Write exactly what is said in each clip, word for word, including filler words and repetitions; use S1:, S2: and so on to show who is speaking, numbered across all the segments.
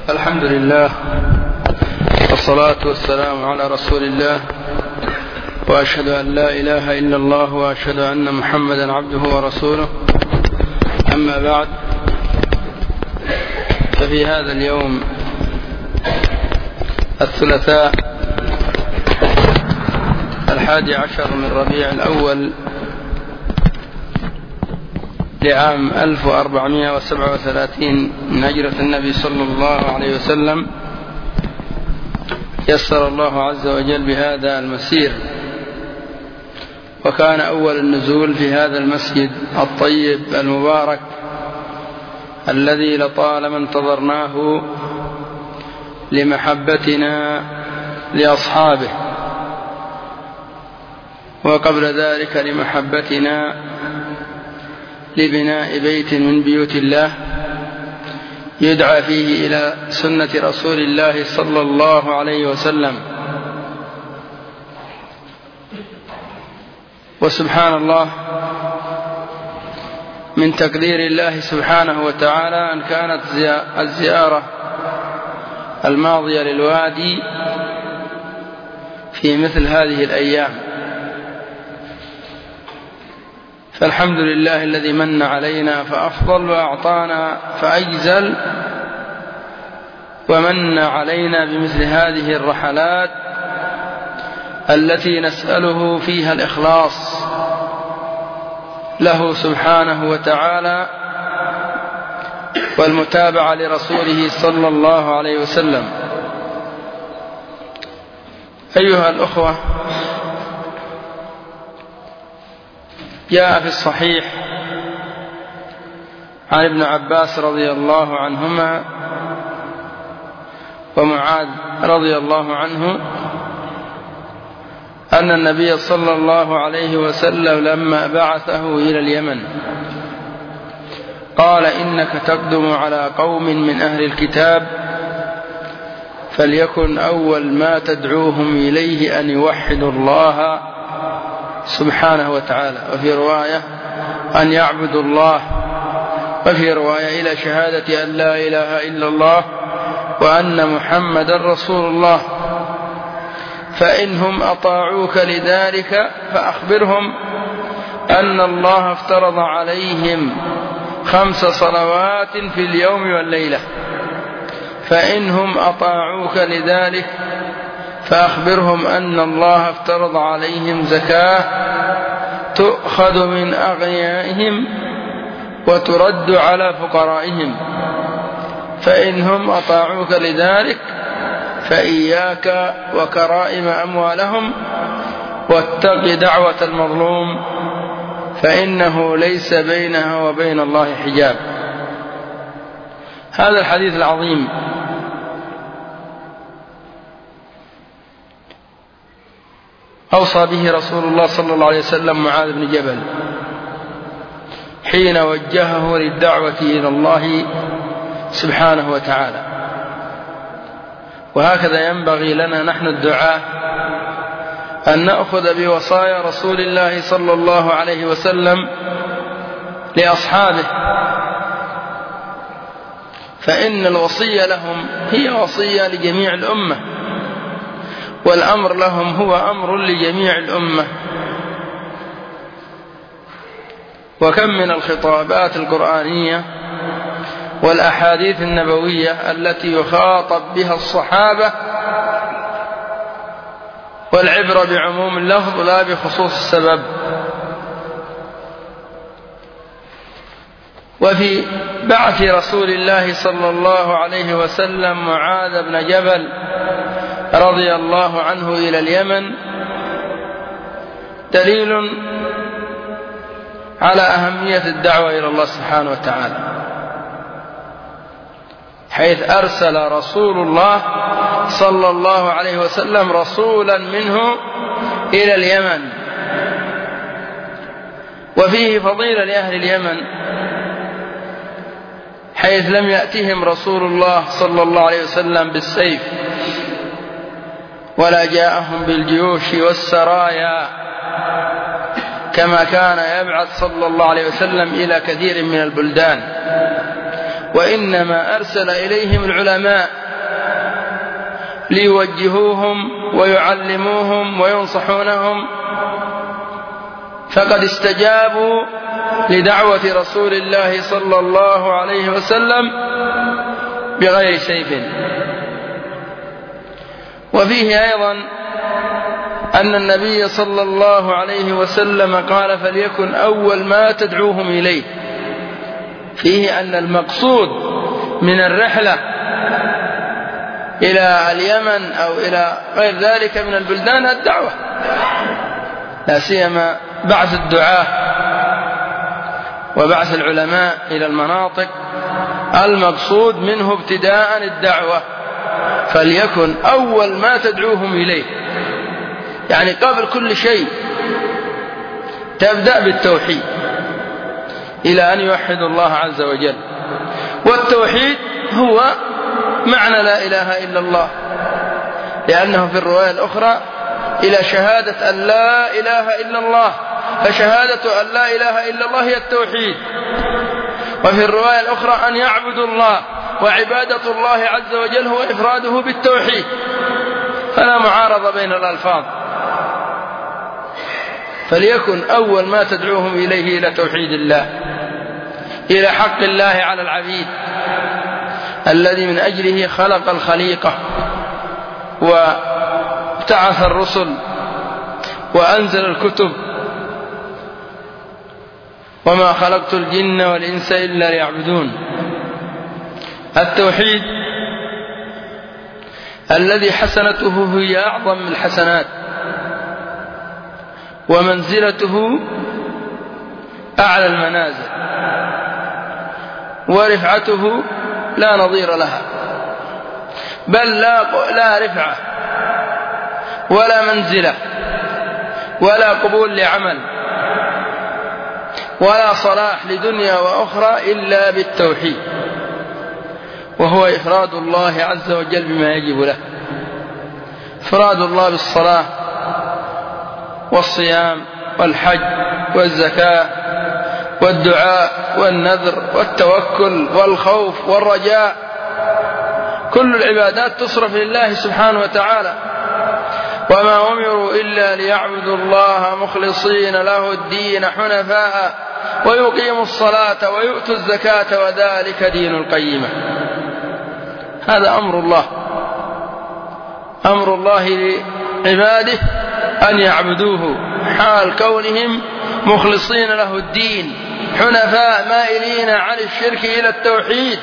S1: الحمد لله والصلاة والسلام على رسول الله، وأشهد أن لا إله إلا الله وأشهد أن محمدا عبده ورسوله. أما بعد، ففي هذا اليوم الثلاثاء الحادي عشر من ربيع الأول لعام ألف وأربعمائة وسبعة وثلاثين من هجرة النبي صلى الله عليه وسلم، يسر الله عز وجل بهذا المسير، وكان أول النزول في هذا المسجد الطيب المبارك الذي لطالما انتظرناه لمحبتنا لأصحابه، وقبل ذلك لمحبتنا لبناء بيت من بيوت الله يدعى فيه إلى سنة رسول الله صلى الله عليه وسلم. وسبحان الله، من تقدير الله سبحانه وتعالى أن كانت الزيارة الماضية للوادي في مثل هذه الأيام، فالحمد لله الذي من علينا فأفضل وأعطانا فأجزل، ومن علينا بمثل هذه الرحلات التي نسأله فيها الإخلاص له سبحانه وتعالى والمتابعة لرسوله صلى الله عليه وسلم. أيها الأخوة، جاء في الصحيح عن ابن عباس رضي الله عنهما ومعاذ رضي الله عنه أن النبي صلى الله عليه وسلم لما بعثه إلى اليمن قال: إنك تقدم على قوم من أهل الكتاب، فليكن أول ما تدعوهم إليه أن يوحدوا الله سبحانه وتعالى، وفي رواية أن يعبدوا الله، وفي رواية إلى شهادة أن لا إله إلا الله وأن محمدا رسول الله، فإنهم أطاعوك لذلك فأخبرهم أن الله افترض عليهم خمس صلوات في اليوم والليلة، فإنهم أطاعوك لذلك فأخبرهم أن الله افترض عليهم زكاة تؤخذ من أغنيائهم وترد على فقرائهم، فإنهم أطاعوك لذلك فإياك وكرائم أموالهم، واتق دعوة المظلوم فإنه ليس بينها وبين الله حجاب. هذا الحديث العظيم أوصى به رسول الله صلى الله عليه وسلم معاذ بن جبل حين وجهه للدعوة إلى الله سبحانه وتعالى. وهكذا ينبغي لنا نحن الدعاة أن نأخذ بوصايا رسول الله صلى الله عليه وسلم لأصحابه، فإن الوصية لهم هي وصية لجميع الأمة، والأمر لهم هو أمر لجميع الأمة. وكم من الخطابات القرآنية والأحاديث النبوية التي يخاطب بها الصحابة، والعبرة بعموم اللفظ لا بخصوص السبب. وفي بعث رسول الله صلى الله عليه وسلم معاذ بن جبل رضي الله عنه إلى اليمن دليل على أهمية الدعوة إلى الله سبحانه وتعالى، حيث أرسل رسول الله صلى الله عليه وسلم رسولا منه إلى اليمن. وفيه فضيلة لأهل اليمن، حيث لم يأتهم رسول الله صلى الله عليه وسلم بالسيف، ولا جاءهم بالجيوش والسرايا كما كان يبعث صلى الله عليه وسلم إلى كثير من البلدان، وإنما أرسل إليهم العلماء ليوجهوهم ويعلموهم وينصحونهم، فقد استجابوا لدعوة رسول الله صلى الله عليه وسلم بغير سيف. وفيه أيضا أن النبي صلى الله عليه وسلم قال: فليكن أول ما تدعوهم إليه. فيه أن المقصود من الرحلة إلى اليمن أو إلى غير ذلك من البلدان الدعوة، لا سيما بعث الدعاة وبعث العلماء إلى المناطق، المقصود منه ابتداء الدعوة. فليكن أول ما تدعوهم إليه، يعني قبل كل شيء تبدأ بالتوحيد إلى أن يوحدوا الله عز وجل. والتوحيد هو معنى لا إله إلا الله، لأنه في الرواية الأخرى إلى شهادة أن لا إله إلا الله، فشهادة أن لا إله إلا الله هي التوحيد. وفي الرواية الأخرى أن يعبدوا الله، وعبادة الله عز وجل هو إفراده بالتوحيد، فلا معارضة بين الألفاظ. فليكن أول ما تدعوهم إليه إلى توحيد الله، إلى حق الله على العبيد الذي من أجله خلق الخليقة وابتعث الرسل وأنزل الكتب: وما خلقت الجن والإنس إلا ليعبدون. التوحيد الذي حسنته هي أعظم الحسنات، ومنزلته أعلى المنازل، ورفعته لا نظير لها، بل لا, لا رفعة ولا منزلة ولا قبول لعمل ولا صلاح لدنيا وأخرى إلا بالتوحيد، وهو إفراد الله عز وجل بما يجب له. إفراد الله بالصلاة والصيام والحج والزكاة والدعاء والنذر والتوكل والخوف والرجاء، كل العبادات تصرف لله سبحانه وتعالى. وما أمروا إلا ليعبدوا الله مخلصين له الدين حنفاء ويقيموا الصلاة ويؤتوا الزكاة وذلك دين القيمة. هذا أمر الله، أمر الله لعباده أن يعبدوه حال كونهم مخلصين له الدين حنفاء مائلين عن الشرك إلى التوحيد.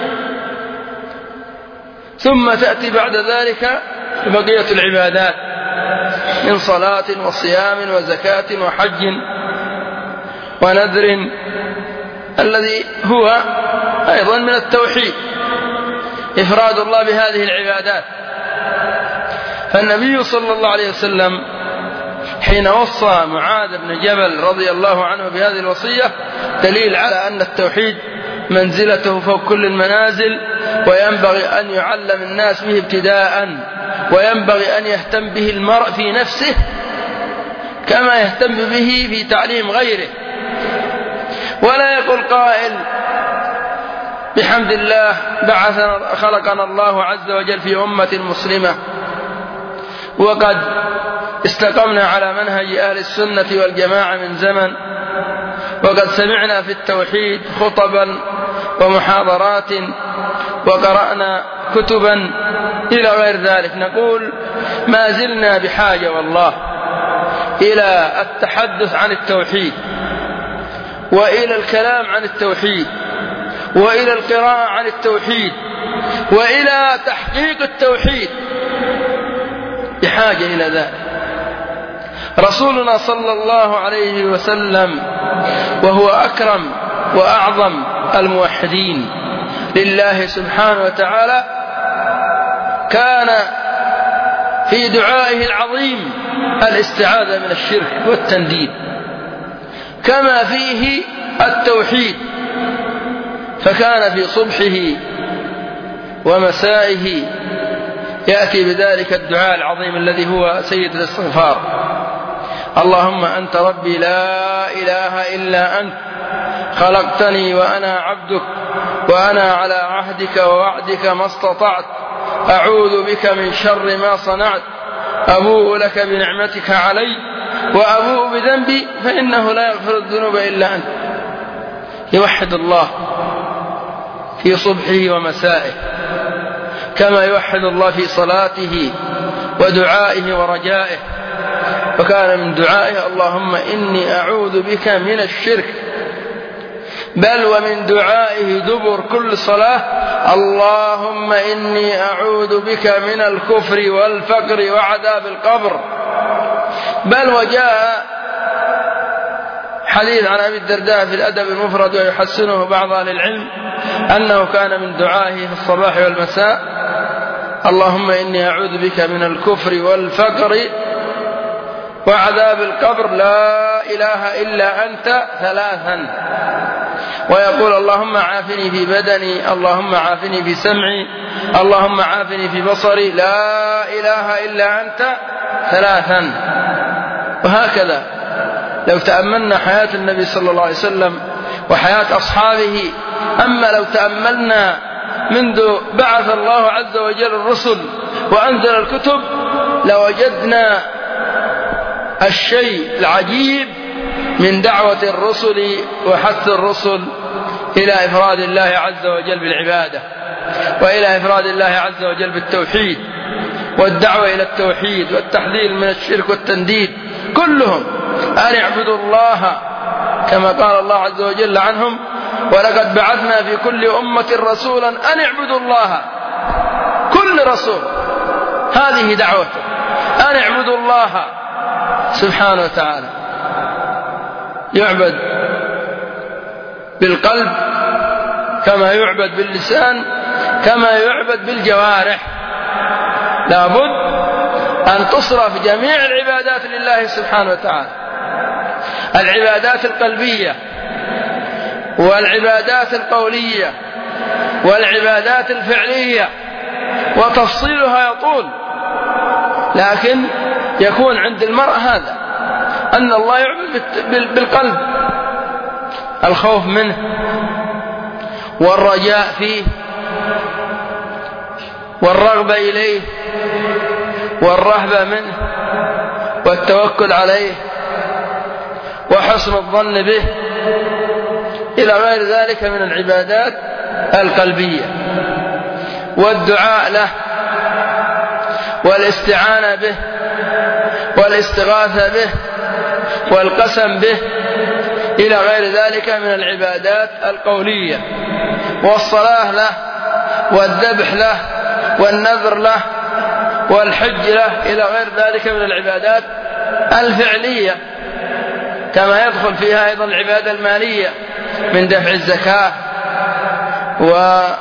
S1: ثم تأتي بعد ذلك بقية العبادات من صلاة وصيام وزكاة وحج ونذر، الذي هو أيضا من التوحيد، إفراد الله بهذه العبادات. فالنبي صلى الله عليه وسلم حين وصى معاذ بن جبل رضي الله عنه بهذه الوصية دليل على أن التوحيد منزلته فوق كل المنازل، وينبغي أن يعلم الناس به ابتداء، وينبغي أن يهتم به المرء في نفسه كما يهتم به في تعليم غيره. ولا يقول قائل بحمد الله بعثنا خلقنا الله عز وجل في أمة مسلمة وقد استقمنا على منهج أهل السنة والجماعة من زمن، وقد سمعنا في التوحيد خطبا ومحاضرات وقرأنا كتبا إلى غير ذلك. نقول ما زلنا بحاجة والله إلى التحدث عن التوحيد، وإلى الكلام عن التوحيد، وإلى القراءة عن التوحيد، وإلى تحقيق التوحيد، بحاجة إلى ذلك. رسولنا صلى الله عليه وسلم وهو أكرم وأعظم الموحدين لله سبحانه وتعالى كان في دعائه العظيم الاستعاذة من الشرك والتنديد، كما فيه التوحيد، فكان في صبحه ومسائه يأتي بذلك الدعاء العظيم الذي هو سيد الاستغفار: اللهم أنت ربي لا إله إلا أنت خلقتني وأنا عبدك وأنا على عهدك ووعدك ما استطعت أعوذ بك من شر ما صنعت أبوء لك بنعمتك علي وأبوء بذنبي فإنه لا يغفر الذنوب إلا أنت. يوحد الله في صبحه ومسائه كما يوحد الله في صلاته ودعائه ورجائه. وكان من دعائه اللهم إني أعوذ بك من الشرك، بل ومن دعائه دبر كل صلاة اللهم إني أعوذ بك من الكفر والفقر وعذاب القبر. بل وجاء حديث عن أبي الدرداء في الأدب المفرد ويحسنه بعض أهل العلم أنه كان من دعائه في الصباح والمساء اللهم إني أعوذ بك من الكفر والفقر وعذاب القبر لا إله إلا أنت ثلاثا. ويقول اللهم عافني في بدني، اللهم عافني في سمعي، اللهم عافني في بصري، لا إله إلا أنت ثلاثا. وهكذا لو تأملنا حياة النبي صلى الله عليه وسلم وحياة أصحابه، أما لو تأملنا منذ بعث الله عز وجل الرسل وأنزل الكتب لوجدنا الشيء العجيب من دعوة الرسل وحث الرسل إلى إفراد الله عز وجل بالعبادة وإلى إفراد الله عز وجل بالتوحيد والدعوة إلى التوحيد والتحذير من الشرك والتنديد. كلهم أن اعبدوا الله كما قال الله عز وجل عنهم ولقد بعثنا في كل أمة رسولا أن اعبدوا الله. كل رسول هذه دعوته أن اعبدوا الله سبحانه وتعالى، يعبد بالقلب كما يعبد باللسان كما يعبد بالجوارح. لابد أن تصرف جميع العبادات لله سبحانه وتعالى، العبادات القلبية والعبادات القولية والعبادات الفعلية، وتفصيلها يطول، لكن يكون عند المرء هذا أن الله يعبد بالقلب، الخوف منه والرجاء فيه والرغبة إليه والرهبة منه والتوكل عليه وحسن الظن به إلى غير ذلك من العبادات القلبية. والدعاء له والاستعانة به والاستغاثة به والقسم به إلى غير ذلك من العبادات القولية. والصلاة له والذبح له والنذر له والحج له إلى غير ذلك من العبادات الفعلية، كما يدخل فيها أيضا العبادة المالية من دفع الزكاة ودفع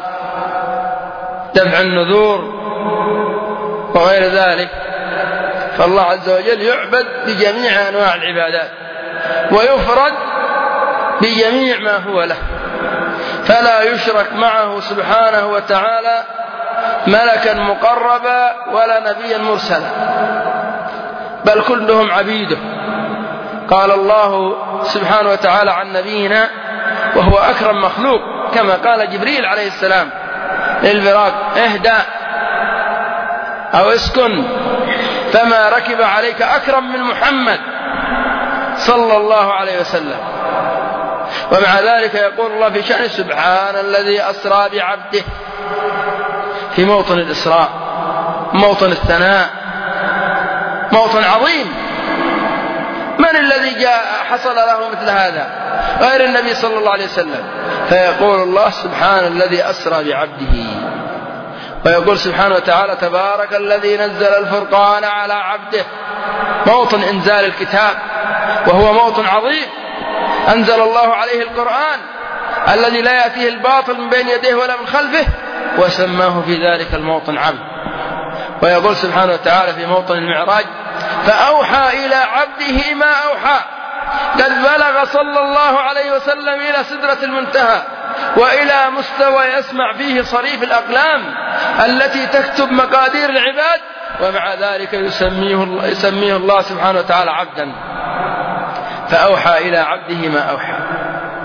S1: النذور وغير ذلك. فالله عز وجل يعبد بجميع أنواع العبادات ويفرد بجميع ما هو له، فلا يشرك معه سبحانه وتعالى ملكا مقربا ولا نبيا مرسلا، بل كلهم عبيده. قال الله سبحانه وتعالى عن نبينا وهو أكرم مخلوق كما قال جبريل عليه السلام للبراق اهدأ أو اسكن فما ركب عليك أكرم من محمد صلى الله عليه وسلم. ومع ذلك يقول الله في شأن سبحان الذي أسرى بعبده في موطن الإسراء، موطن الثناء، موطن عظيم. من الذي جاء حصل له مثل هذا غير النبي صلى الله عليه وسلم؟ فيقول الله سبحان الذي أسرى بعبده، ويقول سبحانه وتعالى تبارك الذي نزل الفرقان على عبده، موطن إنزال الكتاب وهو موطن عظيم. أنزل الله عليه القرآن الذي لا يأتيه الباطل من بين يديه ولا من خلفه، وسماه في ذلك الموطن عبد. ويقول سبحانه وتعالى في موطن المعراج فأوحى إلى عبده ما أوحى، قد بلغ صلى الله عليه وسلم إلى سدرة المنتهى وإلى مستوى يسمع فيه صريف الأقلام التي تكتب مقادير العباد، ومع ذلك يسميه الله, يسميه الله سبحانه وتعالى عبدا. فأوحى إلى عبده ما أوحى.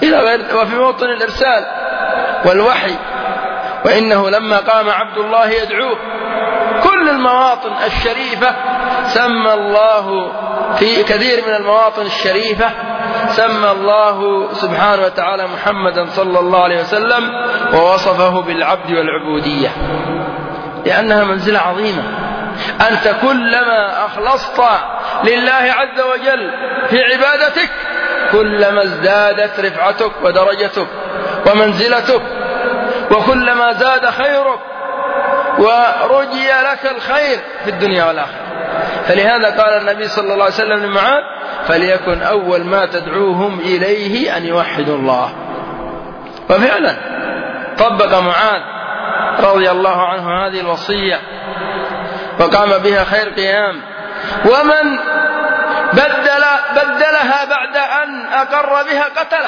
S1: إلى غير وفي موطن الإرسال والوحي. وإنه لما قام عبد الله يدعوه كل المواطن الشريفة سمى الله، في كثير من المواطن الشريفة سمى الله سبحانه وتعالى محمدا صلى الله عليه وسلم ووصفه بالعبد والعبودية، لأنها منزلة عظيمة. أنت كلما أخلصت لله عز وجل في عبادتك كلما ازدادت رفعتك ودرجتك ومنزلتك، وكلما زاد خيرك ورجي لك الخير في الدنيا والآخرة. فلهذا قال النبي صلى الله عليه وسلم لمعاذ: فليكن أول ما تدعوهم إليه أن يوحدوا الله. وفعلا طبق معاذ رضي الله عنه هذه الوصية وقام بها خير قيام. ومن بدل بدلها بعد أن أقر بها قتله،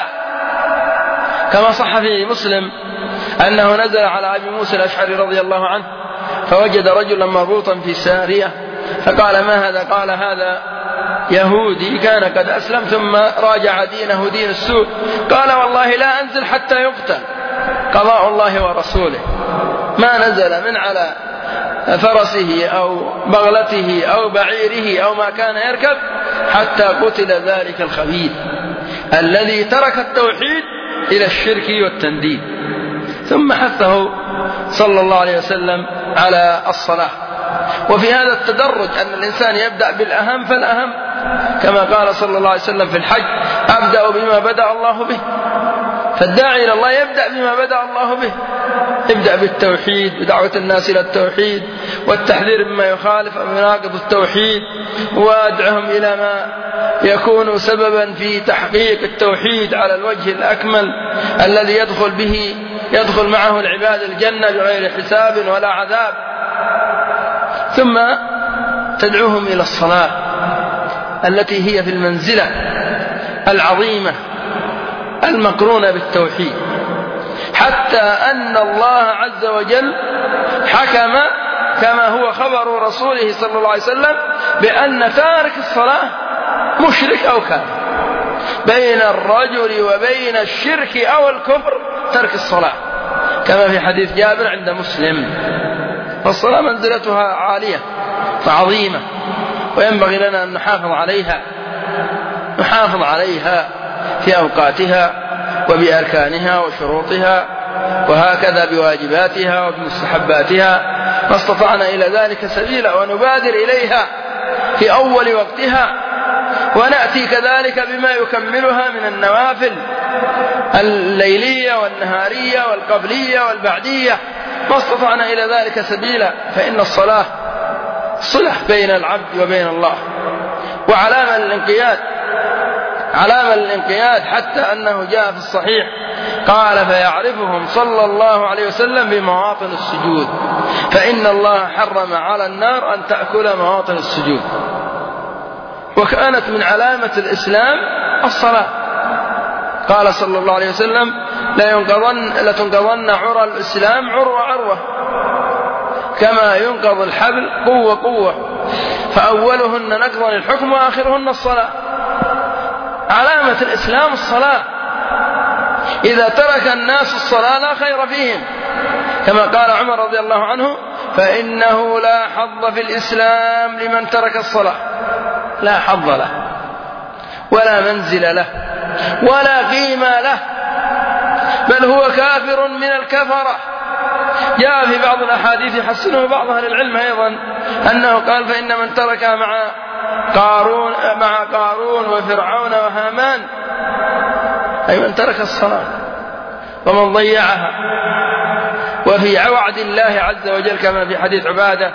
S1: كما صح في مسلم أنه نزل على أبي موسى الأشعري رضي الله عنه فوجد رجلا مربوطا في سارية فقال: ما هذا؟ قال: هذا يهودي كان قد أسلم ثم راجع دينه دين السوء. قال: والله لا أنزل حتى يقتل، قضاء الله ورسوله. ما نزل من على فرسه أو بغلته أو بعيره أو ما كان يركب حتى قتل ذلك الخبيث الذي ترك التوحيد إلى الشرك والتنديد. ثم حثه صلى الله عليه وسلم على الصلاة. وفي هذا التدرج أن الإنسان يبدأ بالأهم فالأهم، كما قال صلى الله عليه وسلم في الحج: أبدأ بما بدأ الله به. فالداعي إلى الله يبدأ بما بدأ الله به، ابدأ بالتوحيد، بدعوة الناس إلى التوحيد والتحذير مما يخالف أو يناقض التوحيد، وادعهم إلى ما يكون سببا في تحقيق التوحيد على الوجه الأكمل الذي يدخل به يدخل معه العباد الجنة بغير حساب ولا عذاب. ثم تدعوهم إلى الصلاة التي هي في المنزلة العظيمة المقرونة بالتوحيد، حتى أن الله عز وجل حكم كما هو خبر رسوله صلى الله عليه وسلم بأن تارك الصلاة مشرك أو كافر. بين الرجل وبين الشرك أو الكفر ترك الصلاة، كما في حديث جابر عند مسلم. فالصلاة منزلتها عالية وعظيمة، وينبغي لنا أن نحافظ عليها نحافظ عليها في أوقاتها وبأركانها وشروطها، وهكذا بواجباتها وبمستحباتها ما استطعنا إلى ذلك سبيلا، ونبادر إليها في أول وقتها، ونأتي كذلك بما يكملها من النوافل الليلية والنهارية والقبلية والبعدية ما استطعنا إلى ذلك سبيلا. فإن الصلاة صلة بين العبد وبين الله، وعلامة للانقياد علامة للانقياد حتى أنه جاء في الصحيح قال: فيعرفهم صلى الله عليه وسلم بمواطن السجود، فإن الله حرم على النار أن تأكل مواطن السجود. وكانت من علامة الإسلام الصلاة. قال صلى الله عليه وسلم: لتنقضن عرى الإسلام عروة عروة، كما ينقض الحبل قوة قوة، فأولهن نقضا الحكم وآخرهن الصلاة. علامة الإسلام الصلاة. إذا ترك الناس الصلاة لا خير فيهم، كما قال عمر رضي الله عنه: فإنه لا حظ في الإسلام لمن ترك الصلاة. لا حظ له ولا منزل له ولا قيمة له، بل هو كافر من الكفرة. جاء في بعض الأحاديث يحسنه بعض أهل العلم أيضا أنه قال: فإن من تركها مع قارون مع قارون وفرعون وهامان، أي من ترك الصلاة ومن ضيعها. وفي وعد الله عز وجل كما في حديث عبادة: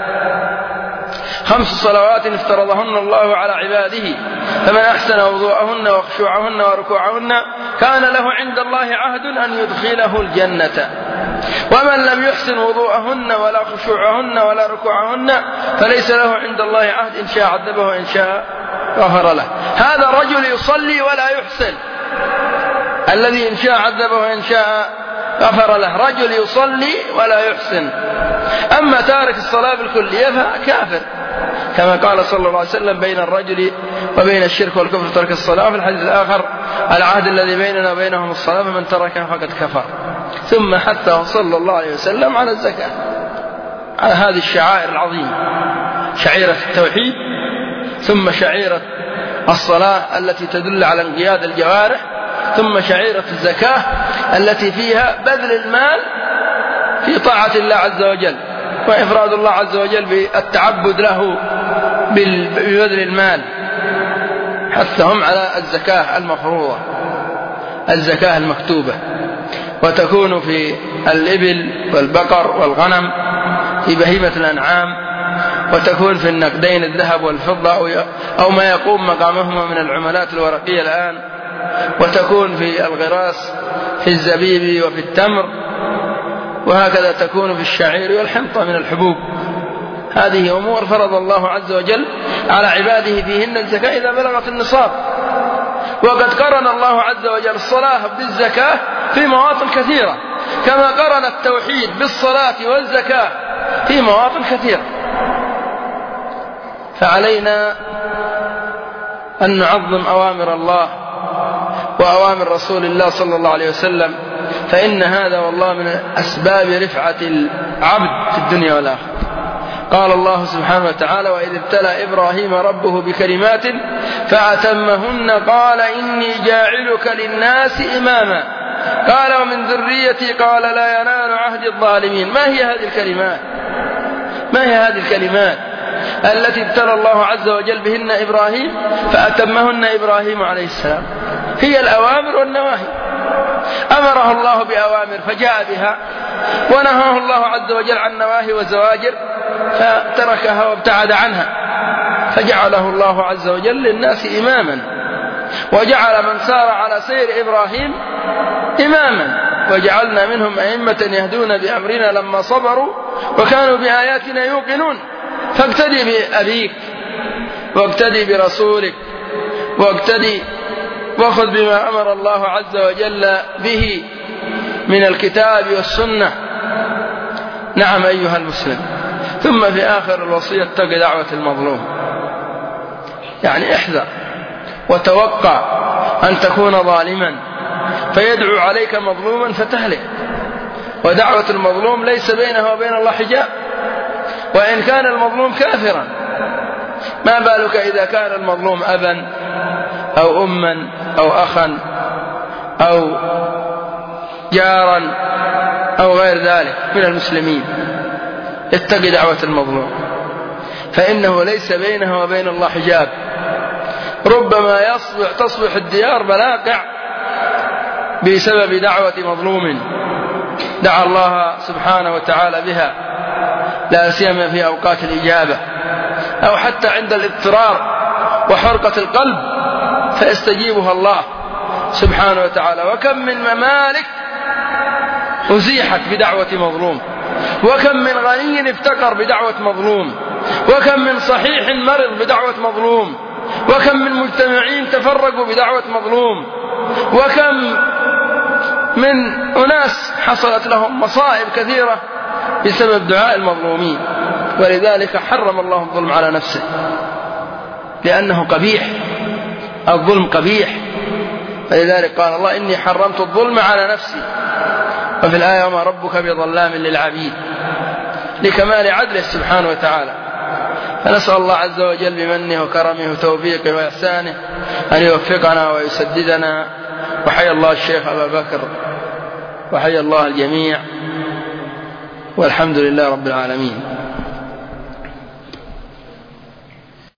S1: خمس صلوات افترضهن الله على عباده، فمن أحسن وضوءهن وخشوعهن وركوعهن كان له عند الله عهد أن يدخله الجنة، ومن لم يحسن وضوءهن ولا خشوعهن ولا ركوعهن فليس له عند الله عهد، إن شاء عذبه وإن شاء غفر له. هذا الرجل يصلي ولا يحسن، الذي إن شاء عذبه وإن شاء غفر له. رجل يصلي ولا يحسن، أما تارك الصلاة بالكلية فكافر، كما قال صلى الله عليه وسلم بين الرجل وبين الشرك والكفر ترك الصلاة. في الحديث الآخر العهد الذي بيننا وبينهم الصلاة فمن تركها فقد كفر. ثم حثه صلى الله عليه وسلم على الزكاة، على هذه الشعائر العظيمة، شعيرة التوحيد، ثم شعيرة الصلاة التي تدل على انقياد الجوارح، ثم شعيرة الزكاة التي فيها بذل المال في طاعة الله عز وجل، وإفراد الله عز وجل بالتعبد له ببذل المال. حثهم على الزكاة المفروضة، الزكاة المكتوبة، وتكون في الإبل والبقر والغنم، في بهيمة الأنعام، وتكون في النقدين الذهب والفضة أو ما يقوم مقامهما من العملات الورقية الآن، وتكون في الغراس في الزبيب وفي التمر، وهكذا تكون في الشعير والحنطة من الحبوب. هذه أمور فرض الله عز وجل على عباده فيهن الزكاة إذا بلغت النصاب. وقد قرن الله عز وجل الصلاة بالزكاة في مواطن كثيرة، كما قرن التوحيد بالصلاة والزكاة في مواطن كثيرة. فعلينا أن نعظم أوامر الله وأوامر رسول الله صلى الله عليه وسلم، فإن هذا والله من أسباب رفعة العبد في الدنيا والآخرة. قال الله سبحانه وتعالى: وإذ ابتلى إبراهيم ربه بكلمات فأتمهن قال إني جاعلك للناس إماما قال ومن ذريتي قال لا ينال عهد الظالمين. ما هي هذه الكلمات؟ ما هي هذه الكلمات التي ابتلى الله عز وجل بهن إبراهيم فأتمهن إبراهيم عليه السلام؟ هي الأوامر والنواهي. أمره الله بأوامر فجاء بها، ونهاه الله عز وجل عن نواهي وزواجر فتركها وابتعد عنها، فجعله الله عز وجل للناس إماما، وجعل من سار على سير إبراهيم إماما، وجعلنا منهم أئمة يهدون بأمرنا لما صبروا وكانوا بآياتنا يوقنون. فاقتدي بأبيك واقتدي برسولك واقتدي وخذ بما أمر الله عز وجل به من الكتاب والسنة. نعم أيها المسلم. ثم في آخر الوصية اتق دعوة المظلوم، يعني احذر وتوقع أن تكون ظالما فيدعو عليك مظلوما فتهلك. ودعوة المظلوم ليس بينه وبين الله حجاب، وإن كان المظلوم كافرا، ما بالك إذا كان المظلوم أبا أو أما أو أخا أو جارا أو غير ذلك من المسلمين. اتق دعوة المظلوم، فإنه ليس بينه وبين الله حجاب. ربما يصبح تصبح الديار بلاقع بسبب دعوة مظلوم دعا الله سبحانه وتعالى بها، لا سيما في أوقات الإجابة أو حتى عند الاضطرار وحرقة القلب فيستجيبها الله سبحانه وتعالى. وكم من ممالك أزيحت بدعوة مظلوم، وكم من غني افتقر بدعوة مظلوم، وكم من صحيح مرض بدعوة مظلوم، وكم من مجتمعين تفرقوا بدعوة مظلوم، وكم من أناس حصلت لهم مصائب كثيرة بسبب دعاء المظلومين. ولذلك حرم الله الظلم على نفسه، لأنه قبيح، الظلم قبيح. فلذلك قال الله إني حرمت الظلم على نفسي، وفي الآية وما ربك بظلام للعبيد، لكمال عدله سبحانه وتعالى. فنسأل الله عز وجل بمنه وكرمه وتوفيقه وإحسانه أن يوفقنا ويسددنا. وحيا الله الشيخ أبا بكر، وحيا الله الجميع، والحمد لله رب العالمين.